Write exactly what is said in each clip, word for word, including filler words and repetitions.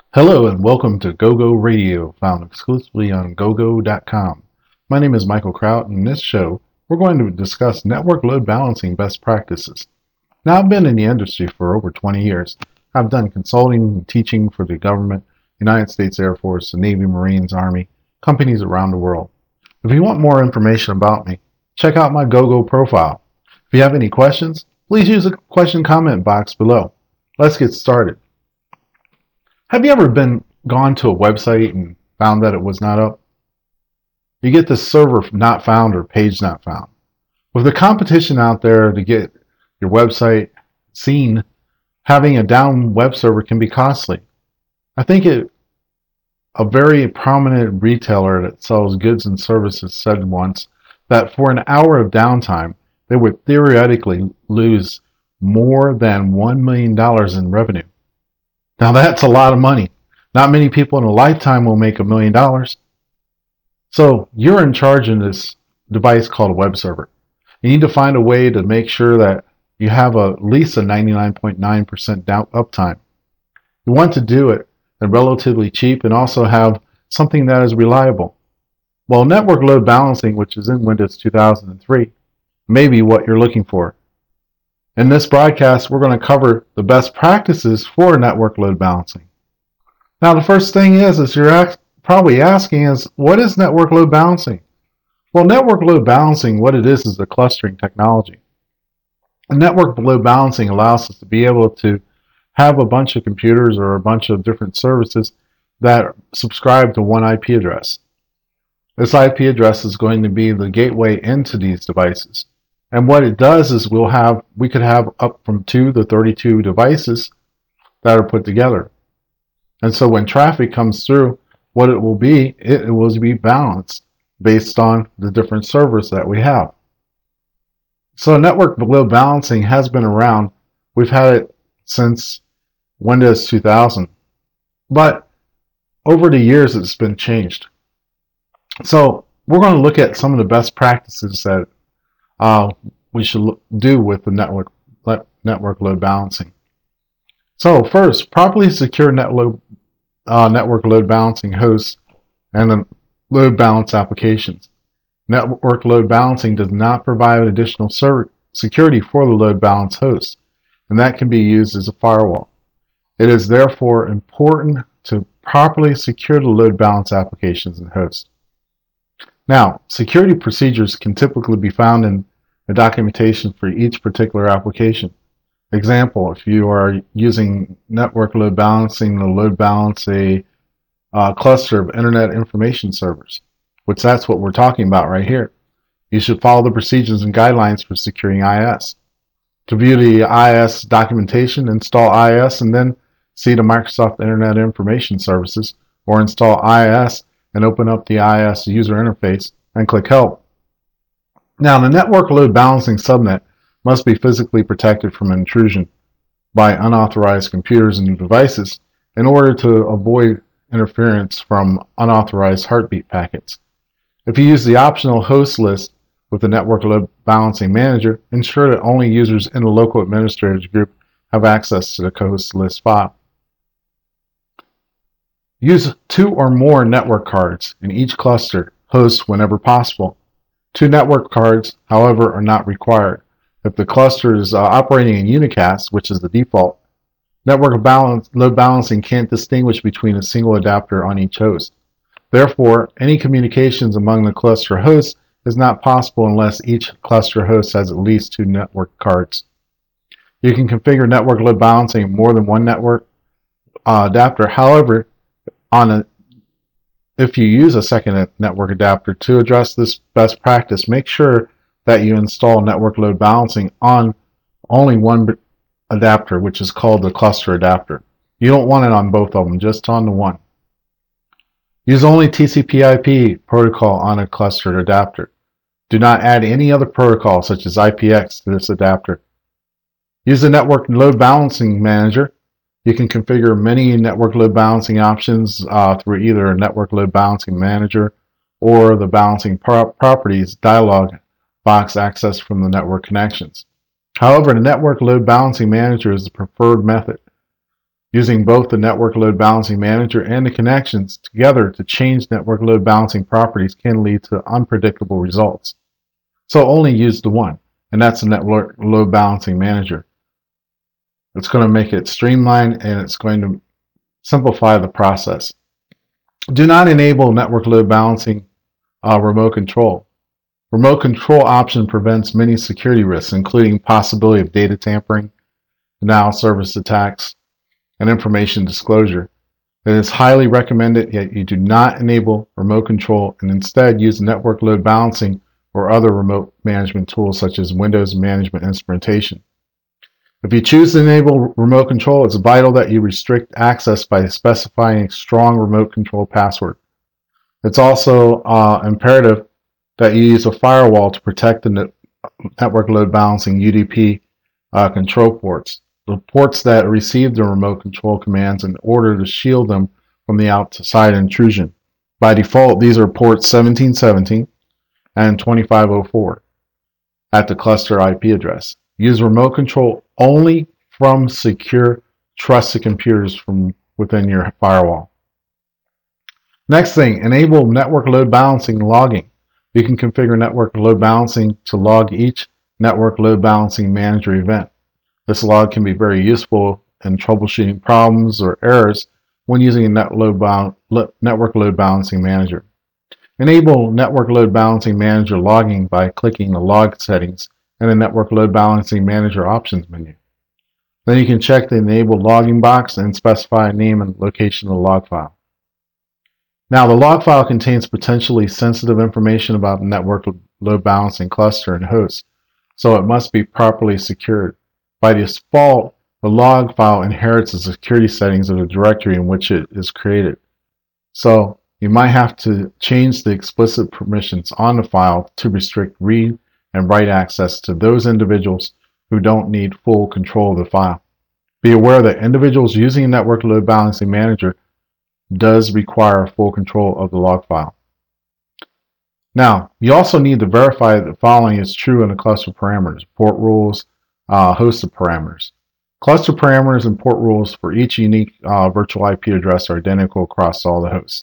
Hello and welcome to GoGo Radio, found exclusively on gogo dot com. My name is Michael Kraut, and in this show, we're going to discuss network load balancing best practices. Now, I've been in the industry for over twenty years. I've done consulting and teaching for the government, United States Air Force, the Navy, Marines, Army, companies around the world. If you want more information about me, check out my GoGo profile. If you have any questions, please use the question comment box below. Let's get started. Have you ever been gone to a website and found that it was not up? You get this server not found or page not found. With the competition out there to get your website seen, having a down web server can be costly. I think it, a very prominent retailer that sells goods and services said once that for an hour of downtime, they would theoretically lose more than one million dollars in revenue. Now that's a lot of money. Not many people in a lifetime will make a million dollars. So you're in charge of this device called a web server. You need to find a way to make sure that you have a, at least a ninety-nine point nine percent down uptime. You want to do it at relatively cheap and also have something that is reliable. Well, network load balancing, which is in Windows two thousand three, may be what you're looking for. In this broadcast, we're going to cover the best practices for network load balancing. Now, the first thing is, is you're probably asking is, what is network load balancing? Well, network load balancing, what it is, is a clustering technology. And network load balancing allows us to be able to have a bunch of computers or a bunch of different services that subscribe to one I P address. This I P address is going to be the gateway into these devices. And what it does is we'll have, we could have up from two to thirty-two devices that are put together. And so when traffic comes through, what it will be, it, it will be balanced based on the different servers that we have. So network load balancing has been around. We've had it since Windows two thousand. But over the years, it's been changed. So we're going to look at some of the best practices that Uh, we should do with the network network load balancing. So first, properly secure net load, uh, network load balancing hosts and the load balance applications. Network load balancing does not provide additional security for the load balance host, and that can be used as a firewall. It is therefore important to properly secure the load balance applications and hosts. Now, security procedures can typically be found in the documentation for each particular application. Example, if you are using network load balancing to load balance a uh, cluster of Internet information servers, which that's what we're talking about right here. You should follow the procedures and guidelines for securing I S. To view the I S documentation, install I S and then see the Microsoft Internet Information Services, or install I S and open up the I S user interface and click Help. Now, the network load balancing subnet must be physically protected from intrusion by unauthorized computers and devices in order to avoid interference from unauthorized heartbeat packets. If you use the optional host list with the network load balancing manager, ensure that only users in the local administrators group have access to the host list file. Use two or more network cards in each cluster host whenever possible. Two network cards, however, are not required. If the cluster is uh, operating in unicast, which is the default, network balance, load balancing can't distinguish between a single adapter on each host. Therefore, any communications among the cluster hosts is not possible unless each cluster host has at least two network cards. You can configure network load balancing in more than one network uh, adapter. However, on a If you use a second network adapter to address this best practice, make sure that you install network load balancing on only one adapter, which is called the cluster adapter. You don't want it on both of them, just on the one. Use only T C P I P protocol on a clustered adapter. Do not add any other protocol such as I P X to this adapter. Use the network load balancing manager. You can configure many network load balancing options uh, through either a network load balancing manager or the balancing pro properties dialog box accessed from the network connections. However, the network load balancing manager is the preferred method. Using both the Network Load Balancing Manager and the connections together to change network load balancing properties can lead to unpredictable results. So only use the one, and that's the Network Load Balancing Manager. It's going to make it streamlined and it's going to simplify the process. Do not enable network load balancing uh, remote control. Remote control option prevents many security risks, including possibility of data tampering, denial of service attacks, and information disclosure. It is highly recommended that you do not enable remote control and instead use network load balancing or other remote management tools such as Windows Management Instrumentation. If you choose to enable remote control, it's vital that you restrict access by specifying a strong remote control password. It's also uh, imperative that you use a firewall to protect the net network load balancing U D P uh, control ports, the ports that receive the remote control commands in order to shield them from the outside intrusion. By default, these are ports seventeen seventeen and twenty-five oh four at the cluster I P address. Use remote control only from secure, trusted computers from within your firewall. Next thing, enable network load balancing logging. You can configure network load balancing to log each network load balancing manager event. This log can be very useful in troubleshooting problems or errors when using a net load bal- network load balancing manager. Enable network load balancing manager logging by clicking the log settings in the Network Load Balancing Manager options menu. Then you can check the Enable Logging box and specify a name and location of the log file. Now, the log file contains potentially sensitive information about the network load balancing cluster and host, so it must be properly secured. By default, the log file inherits the security settings of the directory in which it is created. So you might have to change the explicit permissions on the file to restrict read and write access to those individuals who don't need full control of the file. Be aware that individuals using a Network Load Balancing Manager does require full control of the log file. Now, you also need to verify that the following is true in the cluster parameters: port rules, uh, hosted parameters. Cluster parameters and port rules for each unique uh, virtual I P address are identical across all the hosts.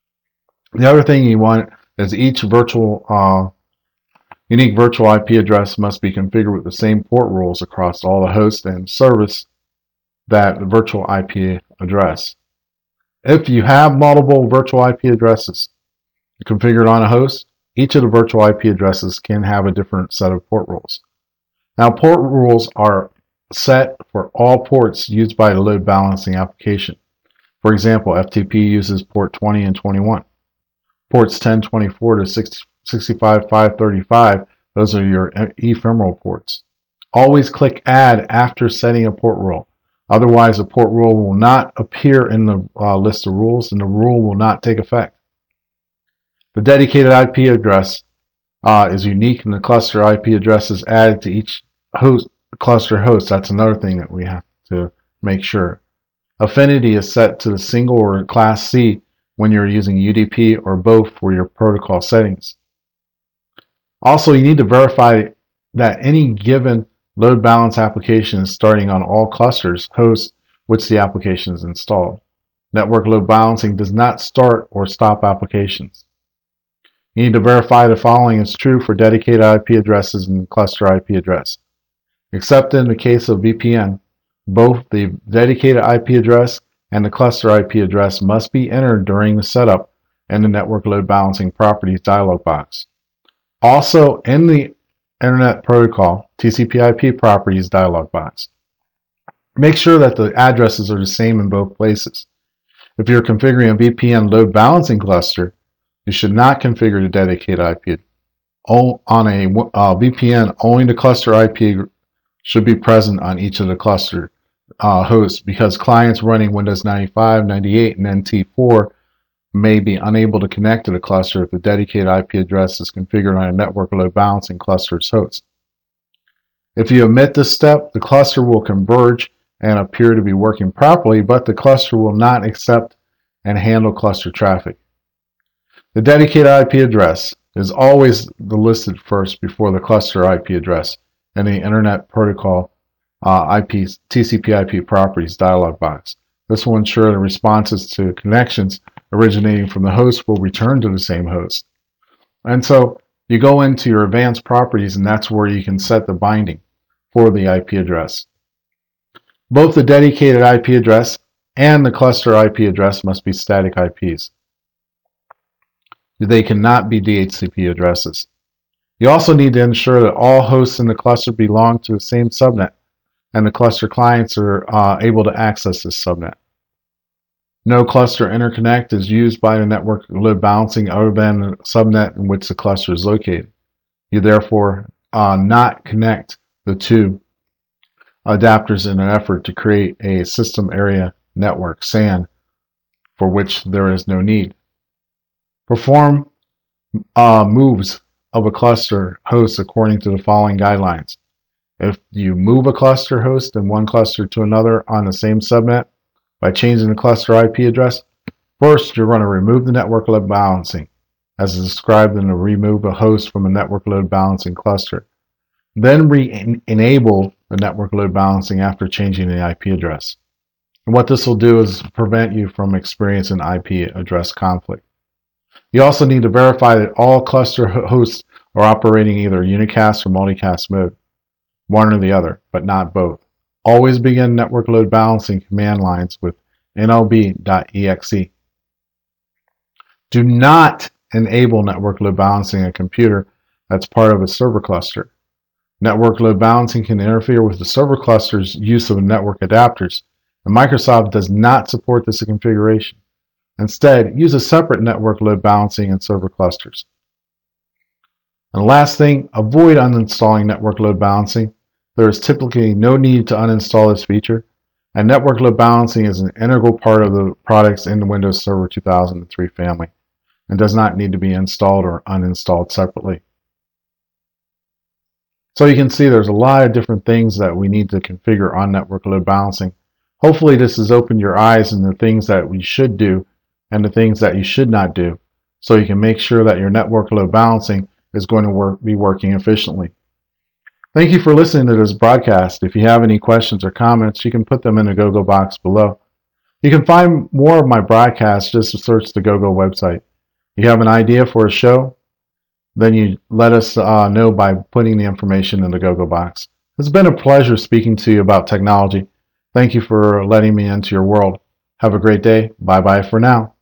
The other thing you want is each virtual uh, unique virtual I P address must be configured with the same port rules across all the hosts and service that the virtual I P address. If you have multiple virtual I P addresses configured on a host, each of the virtual I P addresses can have a different set of port rules. Now, port rules are set for all ports used by the load balancing application. For example, F T P uses port twenty and twenty-one. Ports ten twenty-four to sixty-five five thirty-five, those are your ephemeral ports. Always click Add after setting a port rule. Otherwise, a port rule will not appear in the uh, list of rules and the rule will not take effect. The dedicated I P address uh, is unique, and the cluster I P address is added to each host, cluster host. That's another thing that we have to make sure. Affinity is set to the single or class C when you're using U D P or both for your protocol settings. Also, you need to verify that any given load balance application is starting on all clusters hosts which the application is installed. Network load balancing does not start or stop applications. You need to verify the following is true for dedicated I P addresses and cluster I P address. Except in the case of V P N, both the dedicated I P address and the cluster I P address must be entered during the setup in the Network Load Balancing Properties dialog box. Also, in the Internet Protocol T C P I P Properties dialog box, make sure that the addresses are the same in both places. If you're configuring a V P N load balancing cluster, you should not configure the dedicated I P. On a uh, V P N, only the cluster I P should be present on each of the cluster uh, hosts, because clients running Windows ninety-five, ninety-eight, and N T four may be unable to connect to the cluster if the dedicated I P address is configured on a network load balancing cluster's host. If you omit this step, the cluster will converge and appear to be working properly, but the cluster will not accept and handle cluster traffic. The dedicated I P address is always the listed first before the cluster I P address in the Internet Protocol uh, I P, T C P I P Properties dialog box. This will ensure that responses to connections originating from the host will return to the same host. And so you go into your advanced properties, and that's where you can set the binding for the I P address. Both the dedicated I P address and the cluster I P address must be static I Ps. They cannot be D H C P addresses. You also need to ensure that all hosts in the cluster belong to the same subnet, and the cluster clients are uh, able to access this subnet. No cluster interconnect is used by the network load balancing other than the subnet in which the cluster is located. You therefore uh, not connect the two adapters in an effort to create a system area network, S A N, for which there is no need. Perform uh, moves of a cluster host according to the following guidelines. If you move a cluster host in one cluster to another on the same subnet by changing the cluster I P address, first you're going to remove the network load balancing, as is described in the remove a host from a network load balancing cluster. Then re-enable the network load balancing after changing the I P address. And what this will do is prevent you from experiencing I P address conflict. You also need to verify that all cluster hosts are operating either unicast or multicast mode, one or the other, but not both. Always begin network load balancing command lines with N L B dot E X E. Do not enable network load balancing a computer that's part of a server cluster. Network load balancing can interfere with the server cluster's use of network adapters, and Microsoft does not support this configuration. Instead, use a separate network load balancing in server clusters. And the last thing, avoid uninstalling network load balancing. There is typically no need to uninstall this feature, and network load balancing is an integral part of the products in the Windows Server two thousand three family and does not need to be installed or uninstalled separately. So you can see there's a lot of different things that we need to configure on network load balancing. Hopefully this has opened your eyes in the things that we should do and the things that you should not do, so you can make sure that your network load balancing is going to work, be working efficiently. Thank you for listening to this broadcast. If you have any questions or comments, you can put them in the GoGo box below. You can find more of my broadcasts just to search the GoGo website. You have an idea for a show? Then you let us uh, know by putting the information in the GoGo box. It's been a pleasure speaking to you about technology. Thank you for letting me into your world. Have a great day. Bye-bye for now.